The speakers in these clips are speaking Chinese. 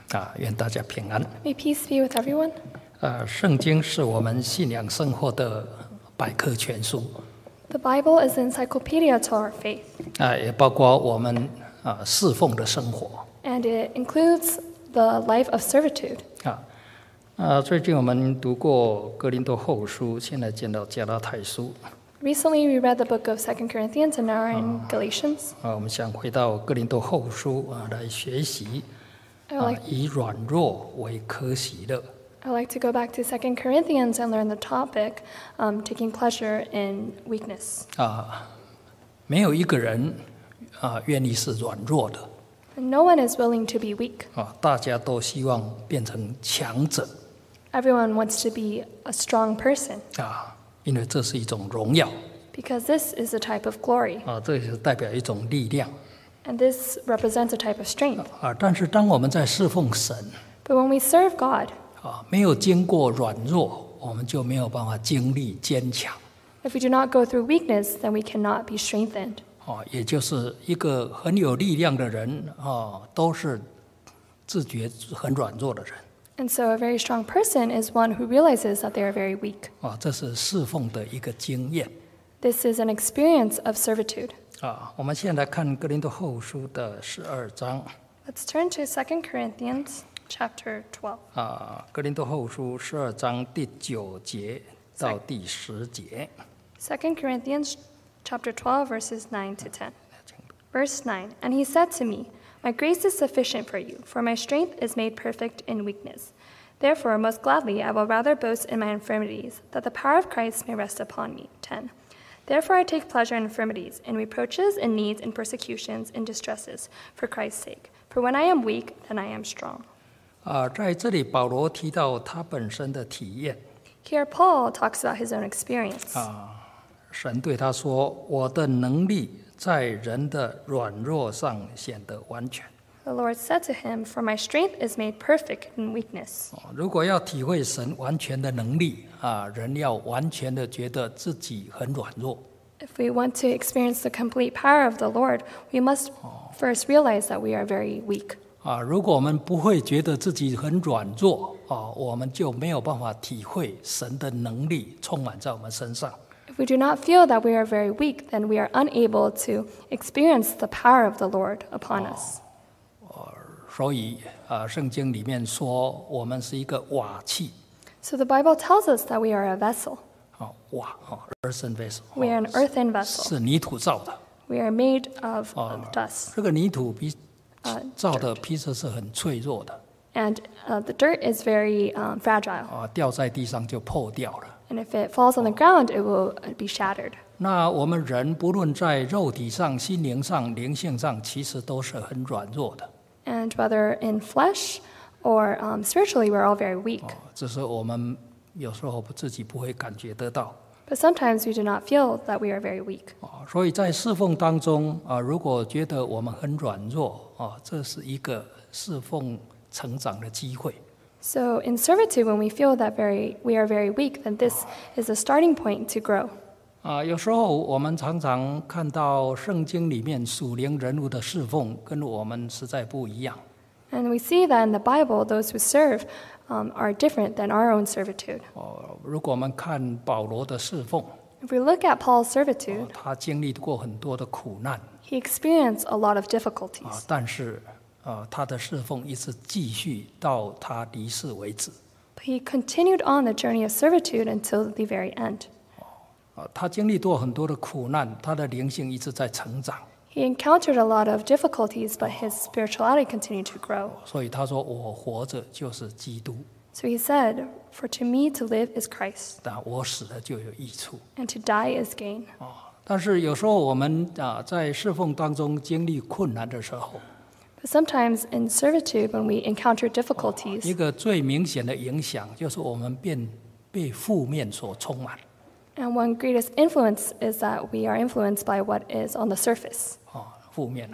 愿大家平安。 May peace be with everyone. 圣经是我们信仰生活的百科全书， The Bible is an encyclopedia to our faith, 也包括我们侍奉的生活。 and it includes the life of servitude. 最近我们读过哥林多后书，现在见到加拉太书。 Recently, we read the book of 2 Corinthians, and now we're in Galatians. 我们想回到哥林多后书来学习 I would like, 以软弱为可喜乐。 I would like to go back to 2 Corinthians and learn the topic, taking pleasure in weakness. 没有一个人愿意是软弱的 And no one is willing to be weak. 大家都希望变成强者 Everyone wants to be a strong person, 因为这是一种荣耀 because this is a type of glory, 这也是代表一种力量 and this represents a type of strength. 但是当我们在侍奉神 But when we serve God, 没有经过软弱，我们就没有办法经历坚强 if we do not go through weakness, then we cannot be strengthened. 也就是一个很有力量的人都是自觉很软弱的人 And so a very strong person is one who realizes that they are very weak. 这是侍奉的一个经验 This is an experience of servitude. 我们现在看哥林多后书的12章 Let's turn to 2 Corinthians chapter 12. 哥林多后书12章第9节到第10节 2 Corinthians chapter 12, verses 9 to 10. Verse 9, And he said to me, My grace is sufficient for you, for my strength is made perfect in weakness. Therefore, most gladly, I will rather boast in my infirmities, that the power of Christ may rest upon me. 10. Therefore, I take pleasure in infirmities, in reproaches, in needs, in persecutions, in distresses, for Christ's sake. For when I am weak, then I am strong. 在这里保罗提到他本身的体验 Here, Paul talks about his own experience. 神对他说：“我的能力在人的软弱上显得完全。 The Lord said to him, For my strength is made perfect in weakness. 如果要体会神完全的能力人要完全的觉得自己很软弱 If we want to experience the complete power of the Lord, we must first realize that we are very weak. 如果我们不会觉得自己很软弱我们就没有办法体会神的能力充满在我们身上。 If we do not feel that we are very weak, then we are unable to experience the power of the Lord upon us. 所以圣经里面说我们是一个瓦器 So the Bible tells us that we are a vessel. 瓦earthen vessel We are an earthen vessel. 是泥土造的 We are made of dust. 这个泥土造的皮质是很脆弱的 And the dirt is very fragile. 掉在地上就破掉了。 And if it falls on the ground, it will be shattered. 那我们人不论在肉体上、心灵上、灵性上，其实都是很软弱的。 And whether in flesh or spiritually, we're all very weak. 只是我们有时候自己不会感觉得到。 But sometimes we do not feel that we are very weak. 所以在侍奉当中如果觉得我们很软弱这是一个侍奉成长的机会。 So in servitude, when we feel that we are very weak, then this is a starting point to grow. 有时候我们常常看到圣经里面属灵人物的侍奉跟我们实在不一样。 And we see that in the Bible, those who serve are different than our own servitude. 如果我们看保罗的侍奉 If we look at Paul's servitude, 他经历过很多的苦难 he experienced a lot of difficulties. 但是他的侍奉一直继续到他离世为止。 But he continued on the journey of servitude until the very end. 他经历过很多的苦难，他的灵性一直在成长。 He encountered a lot of difficulties, but his spirituality continued to grow. 所以他说：“我活着就是基督， So he said, For to me to live is Christ, 但我死了就有益处。 and to die is gain. ” 但是有时候我们在侍奉当中经历困难的时候， But sometimes in servitude, when we encounter difficulties, 一个最明显的影响就是我们被负面所充满。 and one greatest influence is that we are influenced by what is on the surface, 负面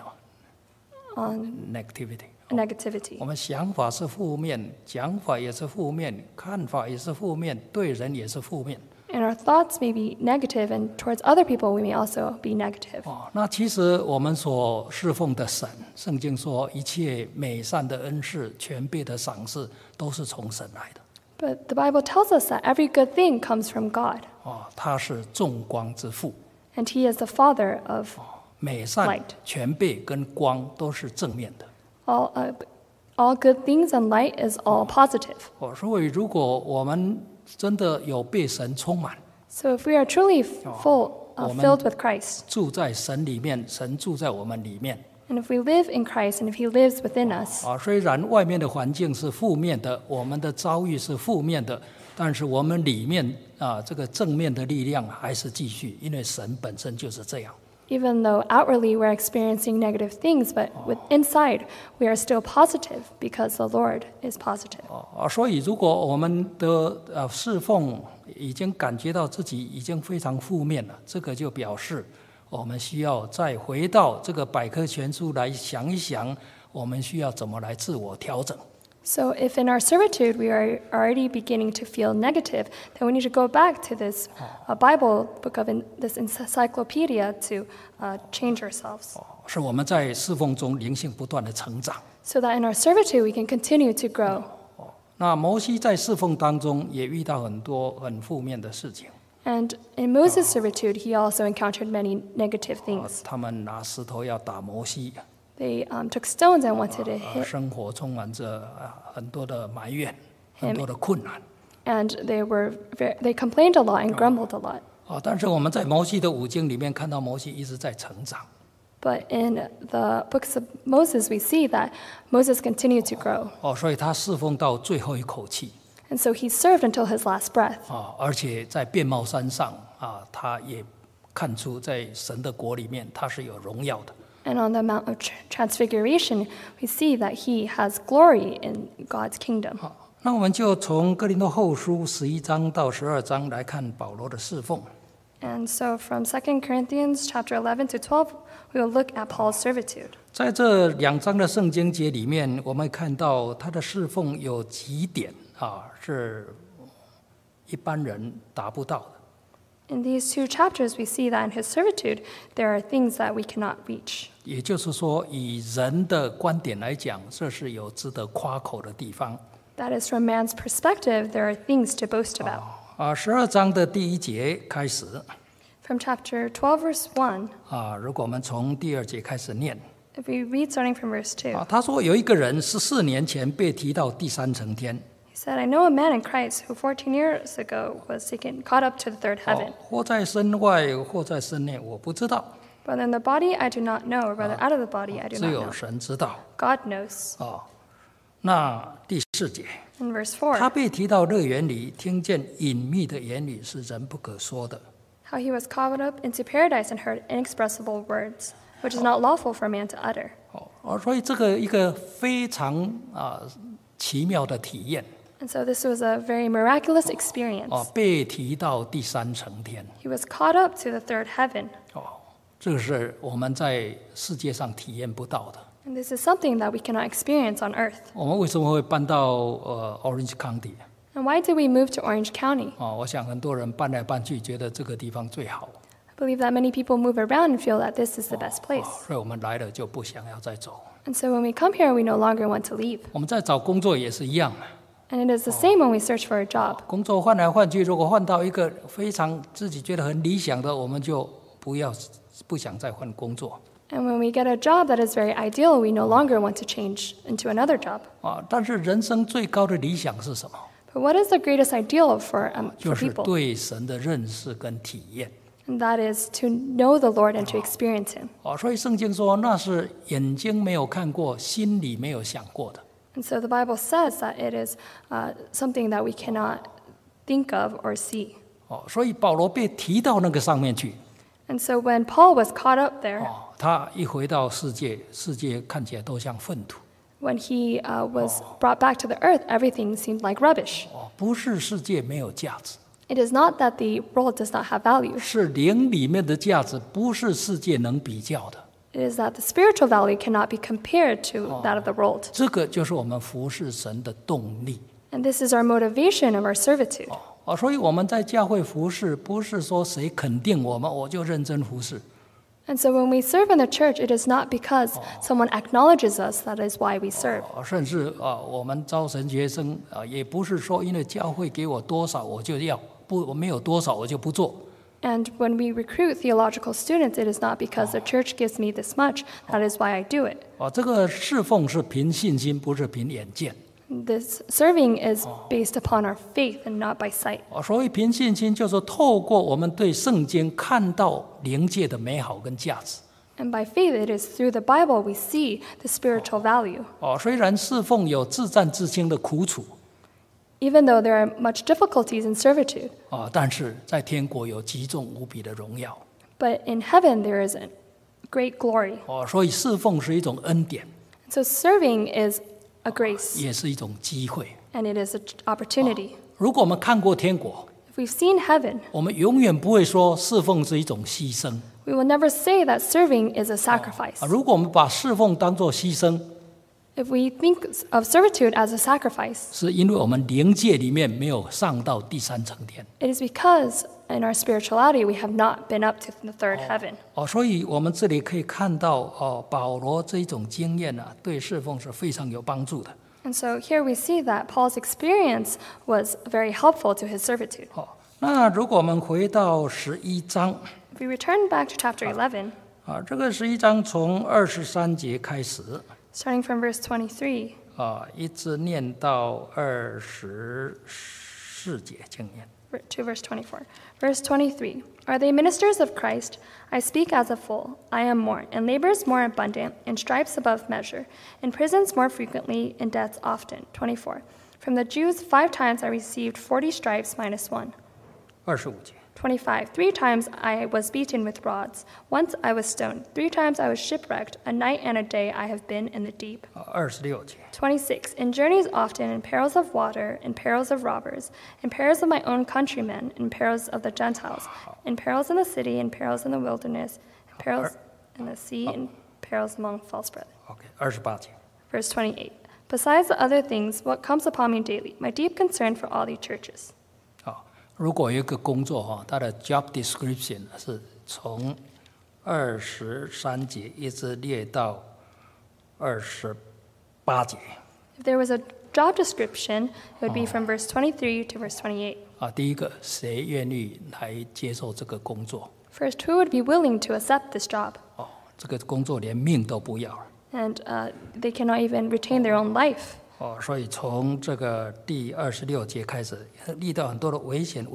on negativity。 negativity. 我们想法是负面，讲法也是负面，看法也是负面，对人也是负面。 And our thoughts may be negative, and towards other people, we may also be negative. 那其实我们所侍奉的神，圣经说一切美善的恩赐、全备的赏赐，都是从神来的。 But the Bible tells us that every good thing comes from God. 他是众光之父。 And He is the Father of 美善 light.、 全备跟光都是正面的。 All good things and light is all positive. 所以如果我们真的有被神充满， So if we are truly filled with Christ, 住在神里面，神住在我们里面。 and if we live in Christ, and if He lives within us, 虽然外面的环境是负面的，我们的遭遇是负面的，但是我们里面这个正面的力量还是继续，因为神本身就是这样。 even though outwardly we're experiencing negative things, but inside we are still positive because the Lord is positive. 所以如果我们的侍奉已经感觉到自己已经非常负面了，这个就表示我们需要再回到这个百科全书来想一想，我们需要怎么来自我调整。 So if in our servitude we are already beginning to feel negative, then we need to go back to this Bible book of this encyclopedia to change ourselves. 是我们在侍奉中灵性不断的成长。 So that in our servitude we can continue to grow. 那摩西在侍奉当中也遇到很多很负面的事情。 And in Moses' servitude, he also encountered many negative things. 他们拿石头要打摩西。 They took stones and wanted to hit. 生活充满着很多的埋怨，很多的困难。 And they complained a lot and grumbled a lot. 但是我们在摩西的五经里面看到摩西一直在成长。 But in the books of Moses, we see that Moses continued to grow. 所以他侍奉到最后一口气。 And so he served until his last breath. 而且在变貌山上他也看出在神的国里面他是有荣耀的。 And on the Mount of Transfiguration, we see that he has glory in God's kingdom. 那我们就从哥林多后书11章到12章来看保罗的侍奉。 And so from 2 Corinthians chapter 11 to 12, we will look at Paul's servitude. 在这2章的圣经节里面，我们看到他的侍奉有几点是一般人达不到的。 In these two chapters, we see that in his servitude, there are things that we cannot reach. 也就是说，以人的观点来讲，这是有值得夸口的地方。 That is, from man's perspective, there are things to boast about. 12章的第1节开始。 From chapter 12, verse 1. 如果我们从第2节开始念。 If we read starting from verse 2. 他说有一个人14年前被提到第3层天。 He said, I know a man in Christ who 14 years ago was caught up to the third heaven. 或在身外，或在身内，我不知道。 Whether in the body, I do not know, or whether out of the body, I do 只 not 有 know. 神知道。 God knows. 那第4节， In verse 他 4, 被提到乐园里，听见隐秘的言语，是人不可说的。 how he was caught up into paradise and heard inexpressible words, which is not lawful for man to utter. 所以这个一个非常奇妙的体验。 And so this was a very miraculous experience. 被提到第3层天。 He was caught up to the third heaven. 这个是我们在世界上体验不到的。 And this is something that we cannot experience on earth. 我们为什么会搬到Orange County？ And why did we move to Orange County? 我想很多人搬来搬去，觉得这个地方最好。 I believe that many people move around and feel that this is the best place. 所以我们来了就不想要再走。 And so when we come here, we no longer want to leave. 我们在找工作也是一样。 And it is the same when we search for a job. 工作换来换去，如果换到一个非常自己觉得很理想的，我们就不想再换工作。 And when we get a job that is very ideal, we no longer want to change into another job. 但是人生最高的理想是什么？ But what is the greatest ideal for 就是 people? 对神的认识跟体验。 And that is to know the Lord and to experience Him. 所以圣经说那是眼睛没有看过，心里没有想过的。 And so the Bible says that it is something that we cannot think of or see. 所以保罗被提到那个上面去。 And so when Paul was caught up there, 他一回到世界，世界看起来都像粪土。 when he was brought back to the earth, everything seemed like rubbish. 不是世界没有价值， It is not that the world does not have value. 是灵里面的价值，不是世界能比较的。 It is that the spiritual value cannot be compared to that of the world. 这个就是我们服侍神的动力。 And this is our motivation of our servitude. 所以我们在教会服侍，不是说谁肯定我们，我就认真服侍。 And so when we serve in the church, it is not because someone acknowledges us, that is why we serve. 甚至我们招神学生也不是说因为教会给我多少我就要，不，我没有多少我就不做。 And when we recruit theological students, it is not because the church gives me this much, that is why I do it. 这个侍奉是凭信心，不是凭眼见。 This serving is based upon our faith and not by sight. 所以凭信心就是透过我们对圣经看到灵界的美好跟价值。 And by faith, it is through the Bible we see the spiritual value. 虽然侍奉有自战自清的苦楚， Even though there are much difficulties in servitude, 但是在天国有极重无比的荣耀。 but in heaven there is a great glory. 所以侍奉是一种恩典， So serving is a grace, 也是一种机会。 and it is an opportunity. 如果我们看过天国， If we've seen heaven, 我们永远不会说侍奉是一种牺牲。 we will never say that serving is a sacrifice. 如果我们把侍奉当作牺牲， If we think of servitude as a sacrifice, 是因为我们灵界里面没有上到第三层天。 it is because in our spirituality we have not been up to the third heaven. 所以我们这里可以看到保罗这一种经验对侍奉是非常有帮助的。 And so here we see that Paul's experience was very helpful to his servitude. 那如果我们回到11章， If we return back to chapter 11, 这个11章从23节开始， starting from verse 23, 一直念到24节经验。 to verse 24. Verse 23, Are they ministers of Christ? I speak as a fool. I am more, in labors more abundant, in stripes above measure, in prisons more frequently, in deaths often. 24. From the Jews 5 times I received 40 stripes minus 1. 25节。 25. 3 times I was beaten with rods. Once I was stoned. 3 times I was shipwrecked. A night and a day I have been in the deep. 26节。 26. In journeys often, in perils of water, in perils of robbers, in perils of my own countrymen, in perils of the Gentiles, in perils in the city, in perils in the wilderness, in perils in the sea, in perils among false brethren. OK， 28节。 Verse 28. Besides the other things, what comes upon me daily, my deep concern for all the churches. 如果有一个工作它的 job description 是从23节一直列到28节。 If there was a job description, it would be from verse 23 to verse 28. 第一个，谁愿意来接受这个工作？ First, who would be willing to accept this job? 这个工作连命都不要了。 And they cannot even retain their own life. 所以从这个第26节开始，遇到很多的危险。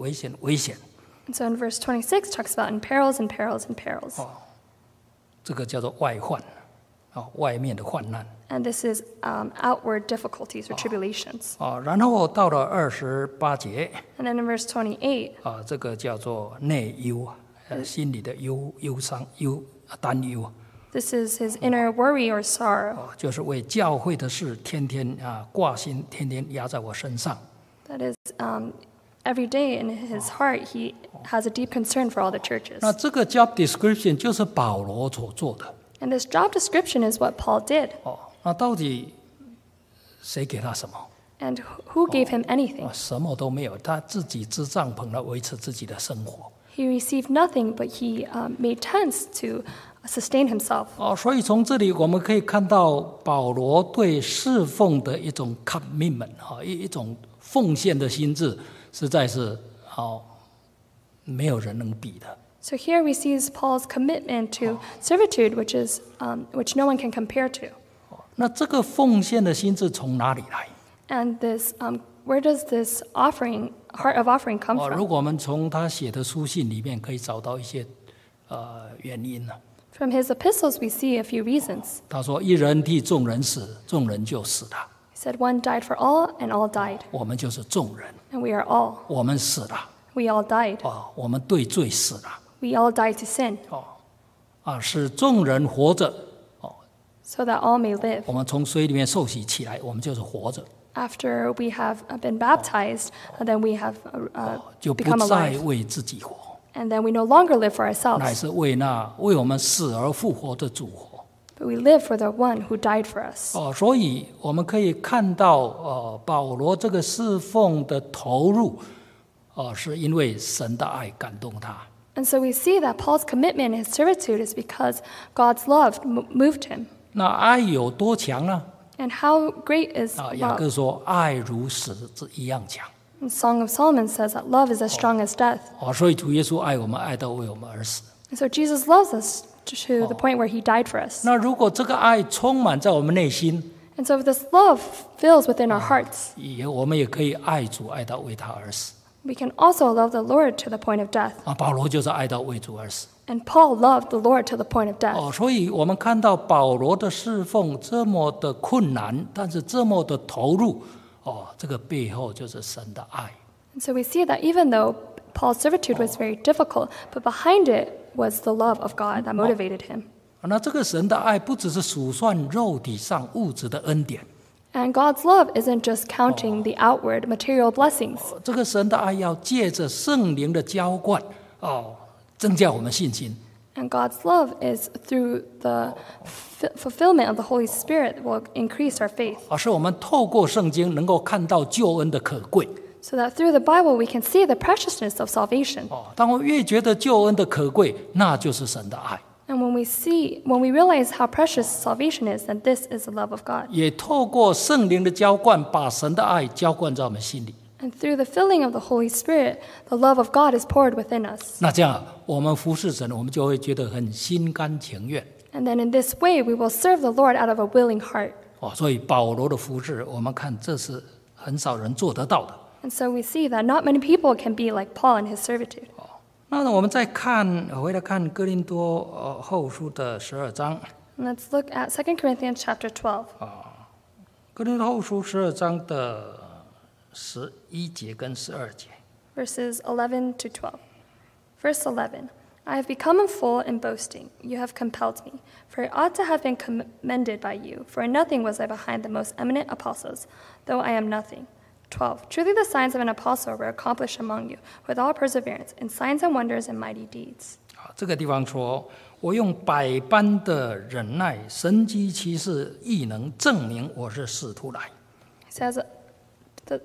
And so in verse 26 talks about in perils and perils and perils. 这个叫做外患，外面的患难。 And this is outward difficulties or tribulations. 然后到了28节， And then in verse 28, 这个叫做内忧，心里的忧伤、担忧。 this is his inner worry or sorrow. 就是为教会的事天天挂心，天天压在我身上。 That is, every day in his heart, he has a deep concern for all the churches. 那这个 job description 就是保罗所做的。 And this job description is what Paul did. 那到底谁给他什么？ And who gave him anything? 什么都没有，他自己支帐篷来维持自己的生活。 He received nothing, but he made tents to sustain himself. 所以从这里我们可以看到保罗对侍奉的一种 commitment 一种奉献的心智，实在是没有人能比的。 So here we see Paul's commitment to servitude, which no one can compare to. 那这个奉献的心智从哪里来？ And this, where does this heart of offering come 如 from? 果我们从他写的书信里面可以找到一些原因呢？ From his epistles, we see a few reasons. 他说：“一人替众人死，众人就死了。 He said, One died for all, and all died. 我们就是众人， And we are all. 我们死了。 We all died. 我们对罪死了。 We all died to sin, 使众人活着。 so that all may live. 我们从水里面受洗起来，我们就是活着， After we have been baptized, then we have 就不 become 再 alive. 为自己活， And then we no longer live for 乃 ourselves, 是为我们死而复活的主活。 but we live for the one who died for us. 所以我们可以看到，保罗这个侍奉的投入， 是因为神的爱感动他。 And so we see that Paul's commitment and his servitude is because God's love moved him. 那爱有多强呢？ And how great is 雅 love? 各说，爱如死一样强。 And Song of Solomon says that love is as strong as death. 所以主耶稣爱我们，爱到为我们而死。 And so Jesus loves us to the point where he died for us. 那如果这个爱充满在我们内心， And so if this love fills within our hearts, 我们也可以爱主，爱到为他而死。 we can also love the Lord to the point of death. 保罗就是爱到为主而死。 And Paul loved the Lord to the point of death. 所以我们看到保罗的侍奉这么的困难，但是这么的投入，这个背后就是神的爱。 And so we see that even though Paul's servitude was very difficult, but behind it was the love of God that motivated him. 那这个神的爱不只是数算肉体上物质的恩典， And God's love isn't just counting the outward material blessings. 这个神的爱要借着圣灵的浇灌，增加我们信心。 And God's love is through the fulfillment of the Holy Spirit will increase our faith. 是我们透过圣经能够看到救恩的可贵。 So that through the Bible we can see the preciousness of salvation. 当我越觉得救恩的可贵，那就是神的爱。 And when we realize how precious salvation is, then this is the love of God. 也透过圣灵的浇灌，把神的爱浇灌在我们心里。 And through the filling of the Holy Spirit, the love of God is poured within us. 那这样我们服侍神，我们就会觉得很心甘情愿。 And then in this way, we will serve the Lord out of a willing heart. 所以保罗的服侍，我们看这是很少人做得到的。 And so we see that not many people can be like Paul in his servitude. 那我们再回来看哥林多后书的12章。 And let's look at 2 Corinthians chapter 12. 哥林多后书12章的11节跟12节。 Verses 11 to 12. Verse 11. I have become a fool in boasting. You have compelled me. For I ought to have been commended by you. For in nothing was I behind the most eminent apostles, though I am nothing. 12. Truly the signs of an apostle were accomplished among you, with all perseverance, in signs and wonders and mighty deeds. 这个地方说，我用百般的忍耐、神机奇事、异能证明我是使徒来。 It says that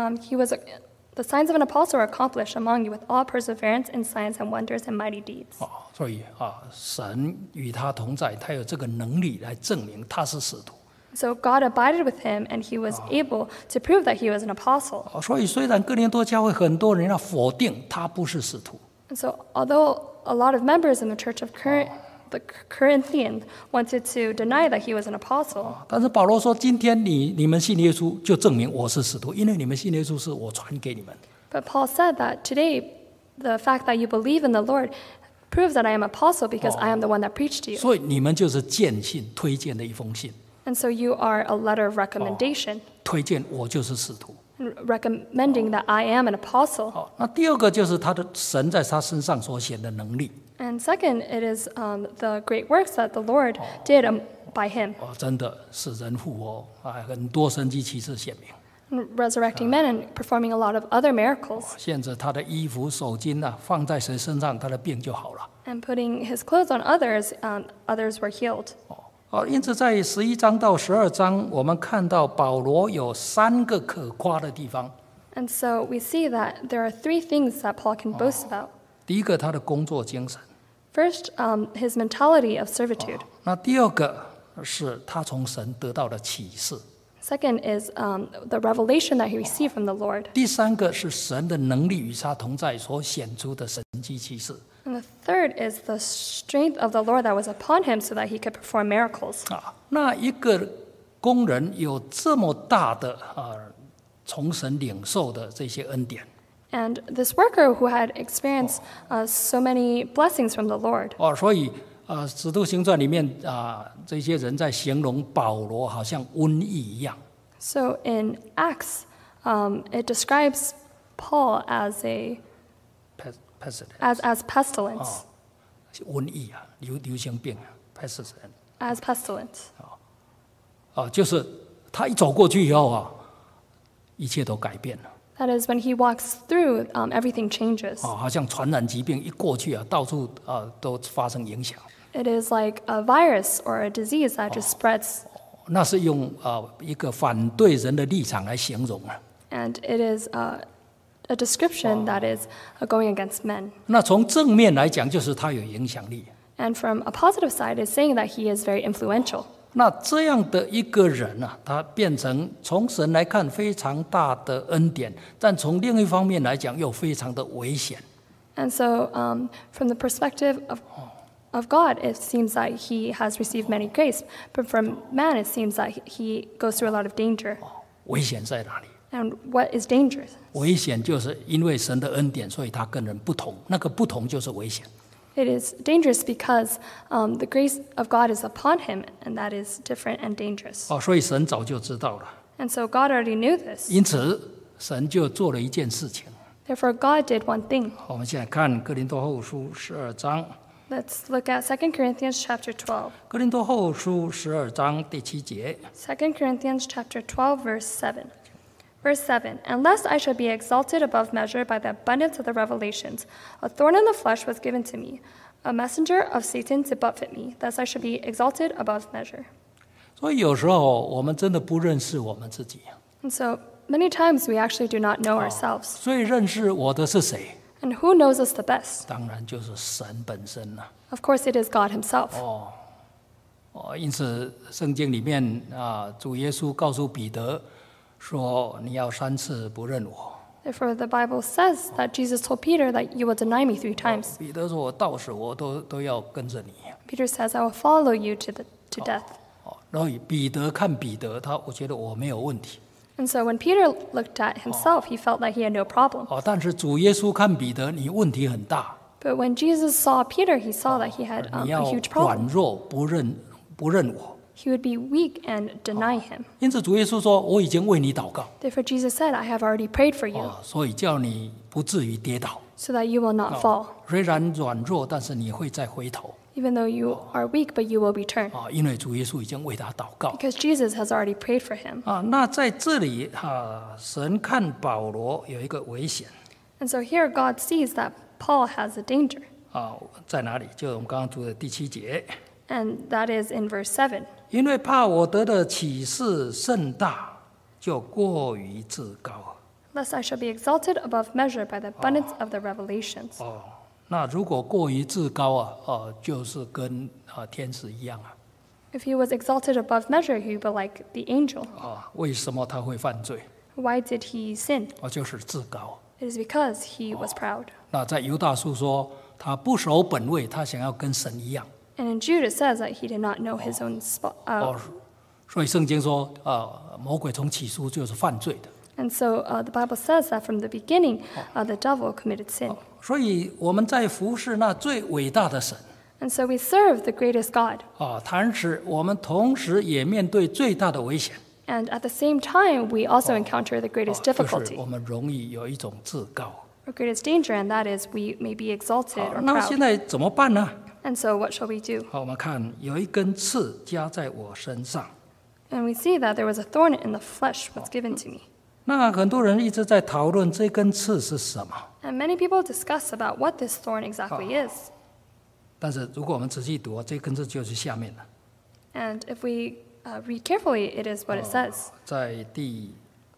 the signs of an apostle were accomplished among you, with all perseverance, in signs and wonders and mighty deeds. 所以神与他同在，他有这个能力来证明他是使徒。 So God abided with him, and he was able to prove that he was an apostle. 所以虽然哥林多教会很多人要否定他不是使徒， And so although a lot of members in the church of the Corinthians wanted to deny that he was an apostle, 但是保罗说：“今天你们信耶稣，就证明我是使徒，因为你们信耶稣是我传给你们。 but Paul said that today, the fact that you believe in the Lord proves that I am apostle because I am the one that preached to you. 所以你们就是荐信推荐的一封信， And so you are a letter of recommendation, 推荐我就是使徒。 recommending that I am an apostle. 那第二个就是他的神在他身上所显的能力。 And second, it is the great works that the Lord did by him, 真的使人复活很多神迹奇事显明。 resurrecting men and performing a lot of other miracles, 现在他的衣服、手巾放在谁身上，他的病就好了。 and putting his clothes on others, others were healed. 因此在11章到12章，我们看到保罗有3个可夸的地方。 And so we see that there are three things that Paul can boast about. 第一个，他的工作精神； First, his mentality of servitude. 那第二个是他从神得到的启示； Second is the revelation that he received from the Lord. 第三个是神的能力与他同在所显出的神迹奇事。 And the third is the strength of the Lord that was upon him so that he could perform miracles. 那一个工人有这么大的从神领受的这些恩典， And this worker who had experienced so many blessings from the Lord. 所以使徒行传里面这些人在形容保罗好像瘟疫一样。 So in Acts, it describes Paul as pestilence. 瘟疫流行病 pestilence As pestilence. 就是他一走过去以后一切都改变了。 That is, when he walks through, everything changes. 好像传染疾病一过去到处都发生影响。 It is like a virus or a disease that just spreads. 那是用一个反对人的立场来形容。 And it is a description that is going against men. 那从正面来讲，就是他有影响力。 And from a positive side, is saying that he is very influential. 那这样的一个人啊，他变成从神来看非常大的恩典，但从另一方面来讲又非常的危险。 And so, from the perspective of God, it seems that he has received many grace. But from man, it seems that he goes through a lot of danger. 危险在哪里？ And what is dangerous? 危险就是因为神的恩典，所以他跟人不同，那个不同就是危险。 It is dangerous because the grace of God is upon him, and that is different and dangerous. 所以神早就知道了， And so God already knew this. 因此神就做了一件事情。 Therefore, God did one thing. 我们现在看哥林多后书12章， Let's look at 2 Corinthians chapter 12. 哥林多后书12章第7节。 2 Corinthians chapter 12, verse 7. Verse 7, And lest I should be exalted above measure by the abundance of the revelations, a thorn in the flesh was given to me, a messenger of Satan to buffet me, thus I should be exalted above measure. 所以有时候我们真的不认识我们自己， And so many times we actually do not know ourselves. 所以认识我的是谁？ And who knows us the best? 当然就是神本身了。 Of course, it is God himself. 因此圣经里面主耶稣告诉彼得说：“你要3次不认我。” Therefore, the Bible says that Jesus told Peter that you will deny me 3 times. 彼得说：“我到死我都要跟着你。” Peter says, I will follow you to death. 然后彼得看彼得，我觉得我没有问题。 And so when Peter looked at himself, he felt that he had no problem. 但是主耶稣看彼得，你问题很大。 But when Jesus saw Peter, he saw that he had 你 a 要 huge 软 problem. 弱，不认我。 He would be weak and deny him. 因此主耶稣说：“我已经为你祷告。” Therefore, Jesus said, I have already prayed for you 所以叫你不至于跌倒。 so that you will not fall. 虽然软弱，但是你会再回头。 Even though you are weak, but you will return. 因为主耶稣已经为他祷告。 Because Jesus has already prayed for him. 那在这里神看保罗有一个危险 And so here God sees that Paul has a danger. 在哪里？就我们刚刚读的第7节， And that is in verse 7. 因为怕我得的启示甚大，就过于自高。 Lest I shall be exalted above measure by the abundance of the revelations. 那如果过于自高就是跟天使一样 If he was exalted above measure, he would be like the angel. 为什么他会犯罪？ Why did he sin? 就是自高。 It is because he was proud. 那在犹大书说他不守本位，他想要跟神一样。 And in Jude it says that he did not know his own spot. 所以圣经说魔鬼从起初就是犯罪的。 And so the Bible says that from the beginning, the devil committed sin. 所以我们在服侍那最伟大的神 And so we serve the greatest God. 但是我们同时也面对最大的危险 And at the same time, we also encounter the greatest 就是 difficulty, 我们容易有一种自高 or greatest danger, and that is we may be exalted or 那现 proud. 在怎么办呢？ And so what shall we do? 我们看有一根刺加在我身上。 And we see that there was a thorn in the flesh was given to me. 那很多人一直在讨论这根刺是什么， And many people discuss about what this thorn exactly is. 但是如果我们仔细读，这根刺就是下面的， And if we read carefully, it is what it says 在第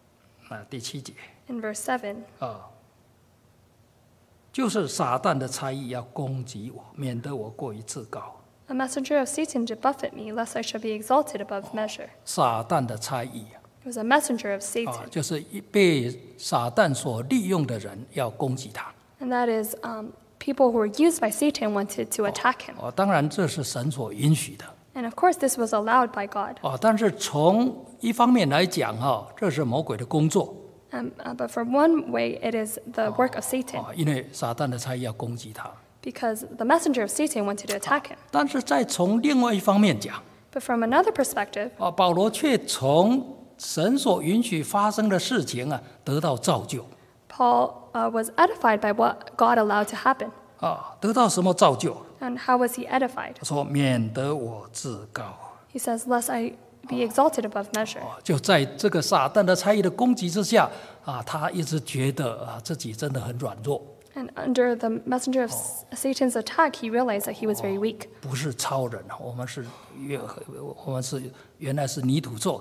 7节 in verse 7. 就是撒旦的差役要攻击我，免得我过于自高。 A messenger of Satan to buffet me, lest I should be exalted above measure. 撒旦的差役 It was a messenger of Satan. 就是被撒旦所利用的人要攻击他。 And that is people who were used by Satan wanted to attack him. 当然这是神所允许的。 And of course, this was allowed by God. 但是从一方面来讲这是魔鬼的工作。 But from one way, it is the work of Satan, 因为撒旦的差役要攻击他。 because the messenger of Satan wanted to attack him. 但是再从另外一方面讲， But from another perspective, 保罗却从神所允许发生的事情得到造就。 Paul was edified by what God allowed to happen. 得到什么造就？ And how was he edified? 他说：“免得我自高。” He says, lest I be exalted above measure. 就在这个撒旦的差役的攻击之下他一直觉得自己真的很软弱。 And under the messenger of Satan's attack, he realized that he was very weak. 不是超人，我们是原来是泥土做的。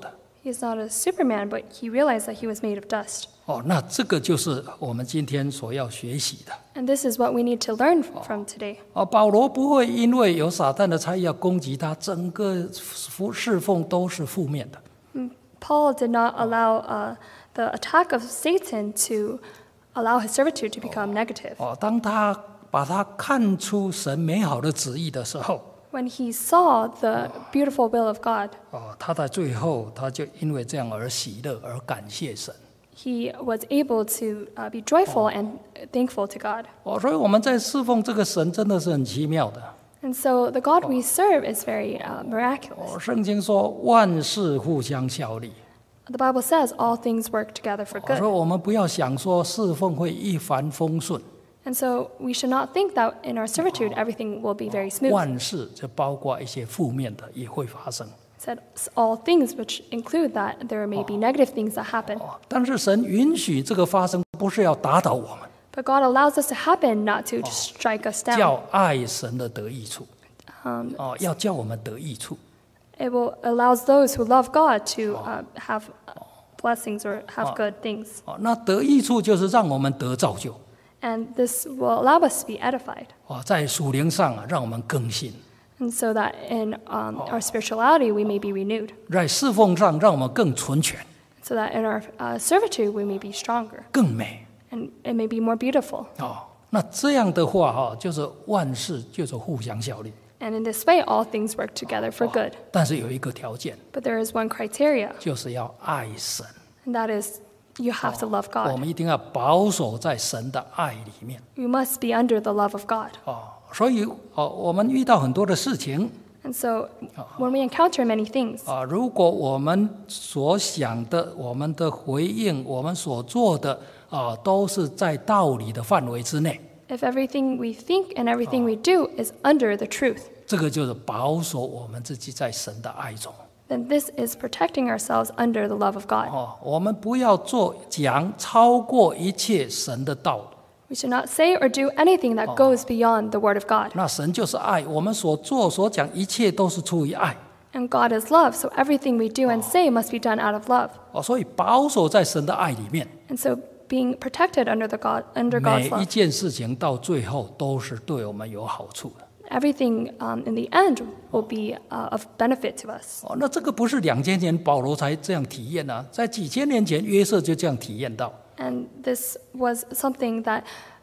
He's not a Superman, but he realized that he was made of dust. 那这个就是我们今天所要学习的。 And this is what we need to learn from today. 保罗不会因为有撒旦的差役要攻击他，整个侍奉都是负面的。 Paul did not allow the attack of Satan to allow his servitude to become negative. 当他把他看出神美好的旨意的时候， When he saw the beautiful will of God, 他在最后他就因为这样而喜乐，而感谢神。 he was able to be joyful and thankful to God. 所以我们在侍奉这个神真的是很奇妙的。 And so the God we serve is very miraculous. 圣经说万事互相效力。 The Bible says all things work together for 所以 good. 我们不要想说侍奉会一帆风顺， And so we should not think that in our servitude everything will be very smooth. 万事就包括一些负面的也会发生。 It said all things, which include that there may be negative things that happen. 但是神允许这个发生，不是要打倒我们， But God allows us to happen, not to just strike us down. 叫爱神的得益处。要叫我们得益处。 It will allows those who love God to have blessings or have good things. 那得益处就是让我们得造就。 And this will allow us to be edified. 在属灵上让我们更新。 And so that in our spirituality we may be renewed. 在侍奉上让我们更纯全。 So that in our servitude we may be stronger. 更美。 And it may be more beautiful. 那这样的话就是万事就是互相效力。 And in this way all things work together for good. 但是有一个条件， But there is one criteria, 就是要爱神。 and that is you have to love 我 God. 们一定要保守在神的爱里面。 You must be under the love of God. 所以我们遇到很多的事情 And so when we encounter many things, 如果我们所想的、我们的回应、我们所做的都是在道理的范围之内， if everything we think and everything we do is under the truth, 这个就是保守我们自己在神的爱中。 then this is protecting ourselves under the love of God. 我们不要讲超过一切神的道理。 We should not say or do anything that goes beyond the word of God. 那神就是爱，我们所做所讲一切都是出于爱。 And God is love, so everything we do and say must be done out of love. 所以保守在神的爱里面， And so being protected under God's 每一 love, 件事情到最后都是对我们有好处的。 everything in the end will be of benefit to us. 那这个不是2000年保罗才这样体验啊，在几千年前约瑟就这样体验到。 And this was something that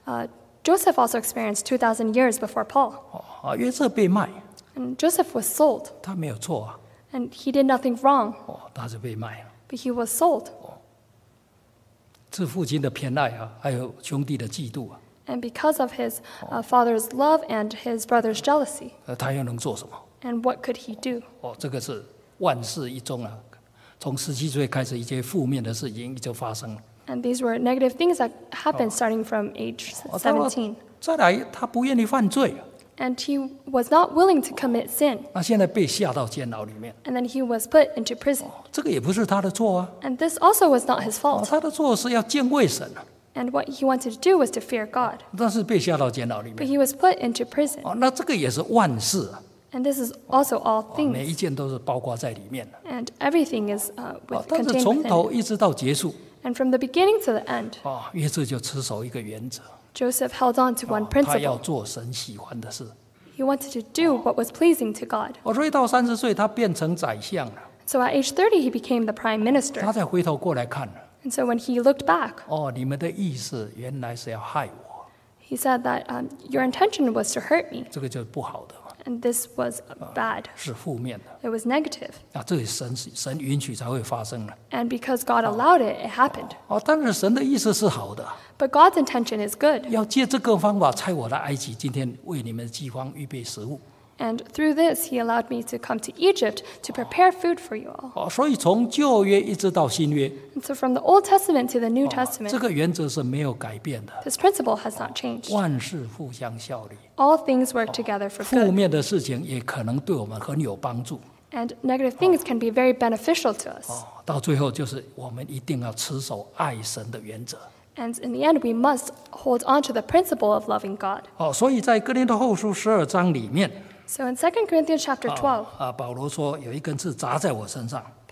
Joseph also experienced 2,000 years before Paul. 约瑟被卖， And Joseph was sold, 他没有错啊， and he did nothing wrong, 他是被卖了。 but he was sold. 是父亲的偏爱啊，还有兄弟的嫉妒啊， And because of his father's love and his brother's jealousy, 他又能做什么？ and what could he do? 这个是万事一宗啊。从17岁开始，一些负面的事情就发生了。 And these were negative things that happened starting from age 17. 再来，他不愿意犯罪， And he was not willing to commit sin. 那现在被下到监牢里面， And then he was put into prison. 这个也不是他的错啊。 And this also was not his fault. 他的错是要敬畏神啊， And what he wanted to do was to fear God. 但是被下到监牢里 But 面， he was put into prison. 那这个也是万事啊， And this is also all 每 things. 一件都是包括在里面的。 And everything is 但是 contained 从 within. 头一直到结束， And from the beginning to the end, 约瑟就持守一个原则， Joseph held on to one 他要 principle. 做神喜欢的事。 He wanted to do what was pleasing to God. 所以到30岁，他变成宰相了， So at age 30, he became the prime 他 minister. 再回头过来看了， And so when he looked back, 你们的意思原来是要害我， he said that your intention was to hurt me. 这个就是不好的嘛， And this was bad. 是负面的。 It was negative. 这里神允许才会发生的。 And because God allowed it, it happened. 但是神的意思是好的， But God's intention is good. 要借这个方法差我来埃及，今天为你们的饥荒预备食物。 And through this, he allowed me to come to Egypt to prepare food for you all. 所以从旧约一直到新约， And so from the Old Testament to the New 这 Testament, 个原则是没有改变的。 this principle has not changed. 万事互相效力， All things work together for 负 good. 面的事情也可能对我们很有帮助。 And negative things can be very beneficial to us. 到最后就是我们一定要持守爱神的原则。 And in the end, we must hold on to the principle of loving God. 所以在哥林多后书12章里面， So in 2 Corinthians chapter 12, 保罗说有一根刺扎在我身上，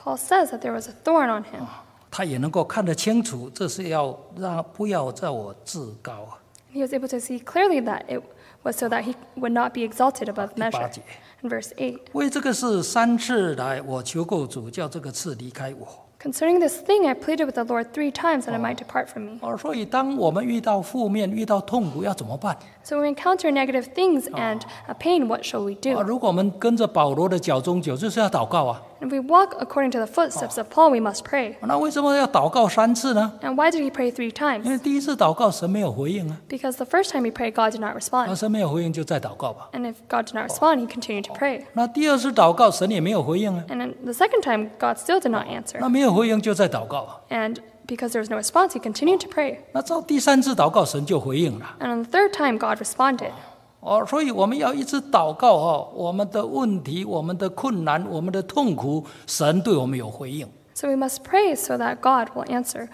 Paul says that there was a thorn on him. 他也能够看得清楚，这是要让不要在我自高啊。 He was able to see clearly that it was so that he would not be exalted above 第8 measure. 节， In verse 8, 为这个事3次来，我求过主，叫这个刺离开我。 concerning this thing, I pleaded with the Lord 3 times that it might depart from me. 所以当我们遇到负面、遇到痛苦，要怎么办？ So when we encounter negative things and a pain, what shall we do? 如果我们跟着保罗的脚中走，就是要祷告啊。 If we walk according to the footsteps of Paul, we must pray. 那为什么要祷告3次呢？ And why did he pray 3 因为 times? 第一次祷告神没有回应啊， Because the first time he prayed, God did not 那 respond. 神没有回应就再祷告吧。 And if God did not respond, he continued to pray. 那第二次祷告神也没有回应啊， And then the second time, God still did not answer. 那没有回应就再祷告啊。 And because there was no response, he continued to pray. 那到第3次祷告神就回应了。 And on the third time, God responded. 所以我们要一直祷告我们的问题、我们的困难、我们的痛苦，神对我们有回应。 So we must pray so that God will answer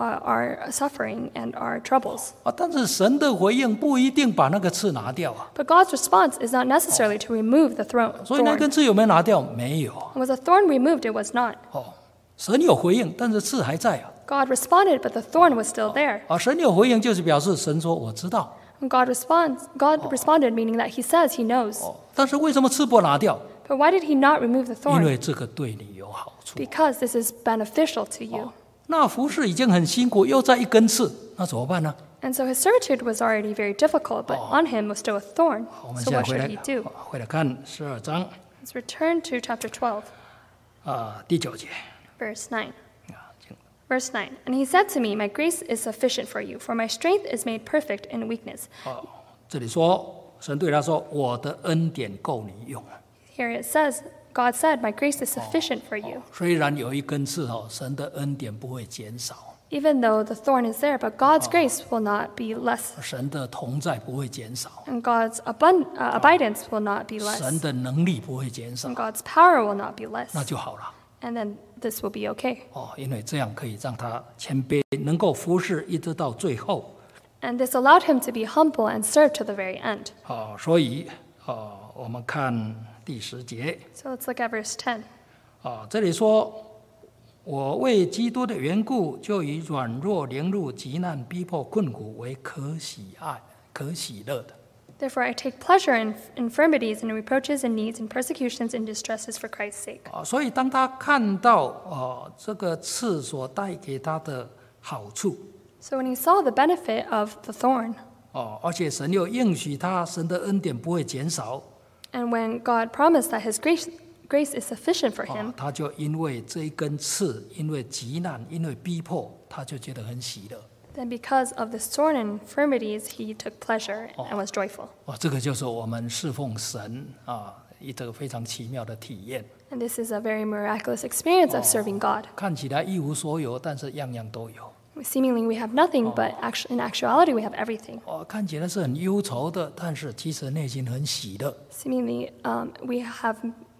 our suffering and our troubles. 但是神的回应不一定把那个刺拿掉啊。 But God's response is not necessarily to remove the 所以那 thorn. 根刺有没有拿掉？没有。 Was the thorn removed? It was not. 神有回应，但是刺还在啊。 God responded, but the thorn was still there. 神有回应就是表示神说我知道。 When God responded, meaning that he says he knows. 但是为什么刺不拿掉？ But why did he not remove the 因 thorn? 为这个对你有好处。 Because this is beneficial to you. 那服侍已经很辛苦，又再一根刺，那怎么办呢？ And so his servitude was already very difficult, but on him was still a thorn. 我们 So 现在 what 回 should 来 he do? 回来看12章 Let's return to chapter 12, 第9节 verse 9. 请 Verse 9. And he said to me, My grace is sufficient for you, for my strength is made perfect in weakness. 这里说神对他说：“我的恩典够你用。” Here it says, God said, My grace is sufficient for you. 虽然有一根刺神的恩典不会减少， Even though the thorn is there, but God's grace will not be less, 神的同在不会减少， and God's abundance will not be 神 less, 的能力不会减少 and，God's power will not be less. 那就好了。 And then this will be okay. 因为这样可以让他谦卑，能够服侍一直到最后。 And this allowed him to be humble and serve to the very end. 所以我们看第10节 So let's look at verse 10. 这里说：“我为基督的缘故，就以软弱、凌辱、急难、逼迫、困苦为可喜乐的。” Therefore, I take pleasure in infirmities and reproaches and needs and persecutions and distresses for Christ's sake. 所以当他看到这个刺所带给他的好处， So when he saw the benefit of the thorn, 而且神又应许他，神的恩典不会减少， and when God promised that his grace is sufficient for him, 他就因为这一根刺，因为急难，因为逼迫，他就觉得很喜乐。 then because of this thorn and infirmities, he took pleasure and was joyful. 这个就是我们侍奉神一个非常奇妙的体验。 And this is a very miraculous experience of serving God. 看起来一无所有，但是样样都有。 Seemingly we have nothing, but in actuality we have everything. 看起来是很忧愁的，但是其实内心很喜乐。 Seemingly we have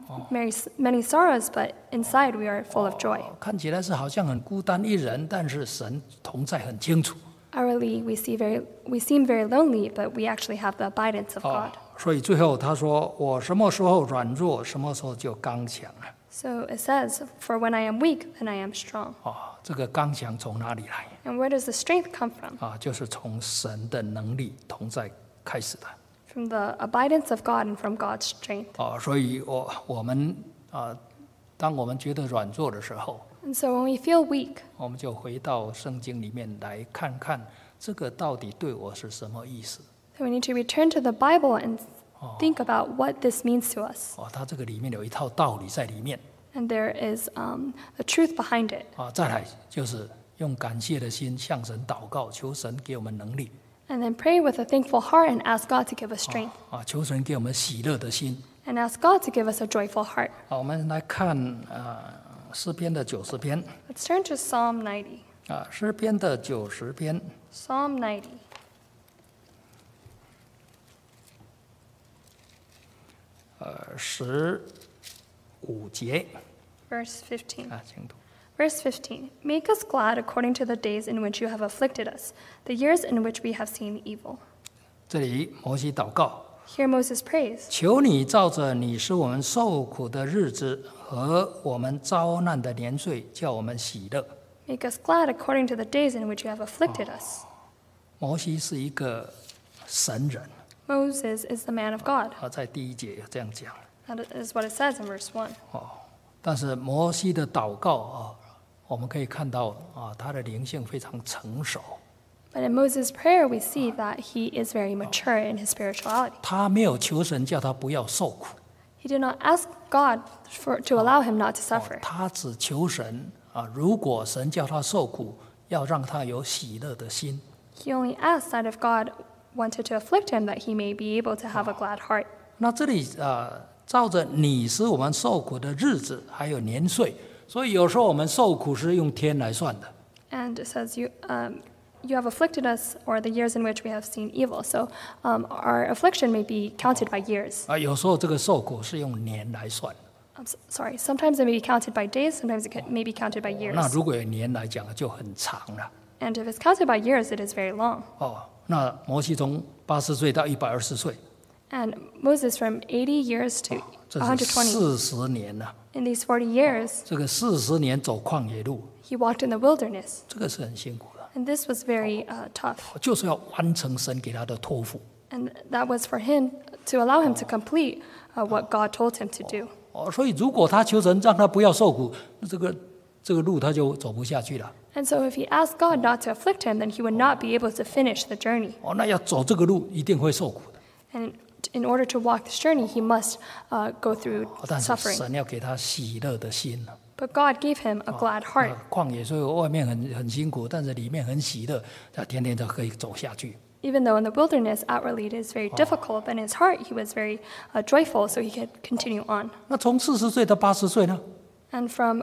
many sorrows, but inside we are full of joy. 看起来是好像很孤单一人，但是神同在很清楚。 Outwardly we seem very lonely, but we actually have the abidance of God. 所以最后他说：“我什么时候软弱，什么时候就刚强了。” So it says, For when I am weak, then I am strong. 这个刚强从哪里来？ And where does the strength come from? 就是从神的能力同在开始的。 From the abidance of God and from God's strength. 所以我们当我们觉得软弱的时候， And so when we feel weak, 我们就回到圣经里面来看看，这个到底对我是什么意思？ so we need to return to the Bible and think about what this means to us. 它这个里面有一套道理在里面。 And there is the truth behind it. 再来就是用感谢的心向神祷告，求神给我们能力。 And then pray with a thankful heart and ask God to give us strength. 求神给我们喜乐的心。 And ask God to give us a joyful heart. 我们来看诗篇的90篇。 Let's turn to Psalm 90. 诗篇的90篇。 Psalm 90. 15节。 Verse 15. 请读。 Verse 15. Make us glad according to the days in which you have afflicted us, the years in which we have seen evil. 这里摩西祷告 Here Moses prays, 求你照着你使我们受苦的日子和我们遭难的年岁，叫我们喜乐。 Make us glad according to the days in which you have afflicted us. 摩西是一个神人， Moses is the man of God. 在第1节有这样讲。 That is what it says in verse 1. 但是摩西的祷告我们可以看到他的灵性非常成熟。 But in Moses' prayer, we see that he is very mature in his spirituality. 他没有求神叫他不要受苦， He did not ask God to allow him not to suffer. 他只求神如果神叫他受苦，要让他有喜乐的心。 He only asked that if God wanted to afflict him, that he may be able to have a glad heart. 那这里照着你使我们受苦的日子还有年岁，所以有时候我们受苦是用天来算的。 And it says, you have afflicted us, or the years in which we have seen evil. So our affliction may be counted by years. 有时候这个受苦是用年来算。 Sorry, sometimes it may be counted by days, sometimes it may be counted by 那 years. 如果有年来讲就很长了。 And if it's counted by years, it is very long. 那摩西从80岁到120岁， And Moses from 80 years to 这是 120. 40年了。 In these 40 years, 这个40年走旷野路， he walked in the wilderness. 这个是很辛苦的， And this was very tough. 就是要完成神给他的托付。 And that was for him to allow him to complete what God told him to do. 所以如果他求神让他不要受苦，这个路他就走不下去了。 And so if he asked God not to afflict him, then he would not be able to finish the journey. 那要走这个路一定会受苦的。 And in order to walk this journey, he must go through 但是 suffering. 神要给他喜乐的心。 But God gave him a glad heart. 旷野虽然外面很辛苦，但是里面很喜乐，他天天都可以走下去。 Even though in the wilderness, outwardly it is very difficult, but in his heart he was very joyful, so he could continue on. 那从40岁到80岁呢？ And from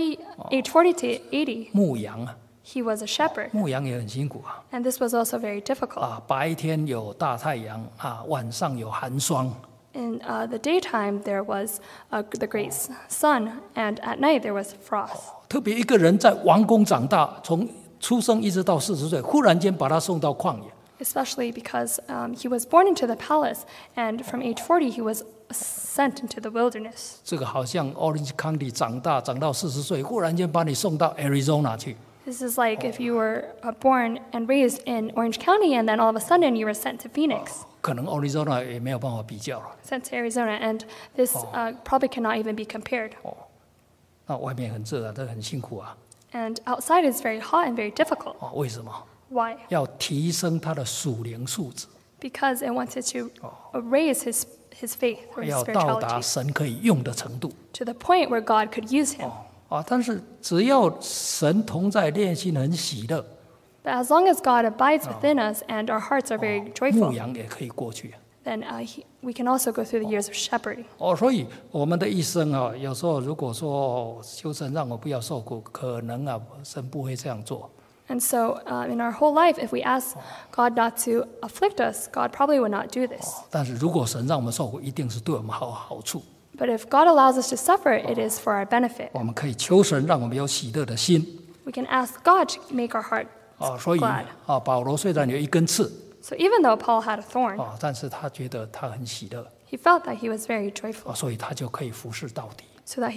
age 40 to 80, 牧羊啊， he was a shepherd. 牧羊也很辛苦啊。 And this was also very difficult. 白天有大太阳晚上有寒霜。 In the daytime, there was the great sun, and at night there was frost. 特别一个人在王宫长大，从出生一直到40岁，忽然间把他送到旷野。 Especially because he was born into the palace, and from age 40 he was sent into the wilderness. 这个好像 Orange County 长到40岁，忽然间把你送到 Arizona 去。 This is like if you were born and raised in Orange County, and then all of a sudden you were sent to Phoenix, 可能 Arizona 也没有办法比较了。 sent to Arizona, and this probably cannot even be compared. 那外面很热啊，这很辛苦啊。 And outside is very hot and very difficult. 为什么？ Why? 要提升他的属灵素质， Because it wanted to raise his faith or his 要到达 spirituality 神可以用的程度。 to the point where God could use him. 但是只要神同在，内心很喜乐， But as long as God abides within us and our hearts are very 牧 joyful, 羊也可以过去。 then we can also go through the years of shepherding. 所以我们的一生有时候如果说求神让我不要受苦，可能神不会这样做。 And so in our whole life, if we ask God not to afflict us, God probably would not do this. 但是如果神让我们受苦，一定是对我们好处。 But if God allows us to suffer, it is for our benefit. 我们可以求神让我们有喜乐的心。 We can ask God to make our heart 所以 glad. 保罗虽然有一根刺 So even though Paul had a thorn, 但是他觉得他很喜乐 he felt that he was very joyful. 所以他就可以服侍到底。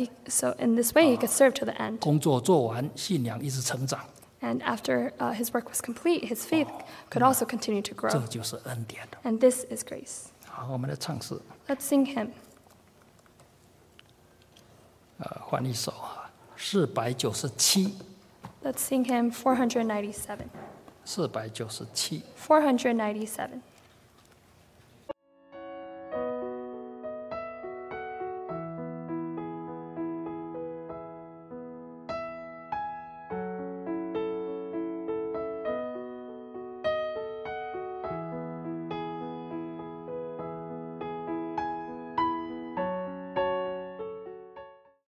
So in this way, he could serve to the end. 工作做完，信仰一直成长， And after his work was complete, his faith could also continue to 这 grow. 就是恩典。 And this is grace. 好，我们来唱诗， Let's sing hymn. 换一首497， Let's sing hymn 497. 497。 497.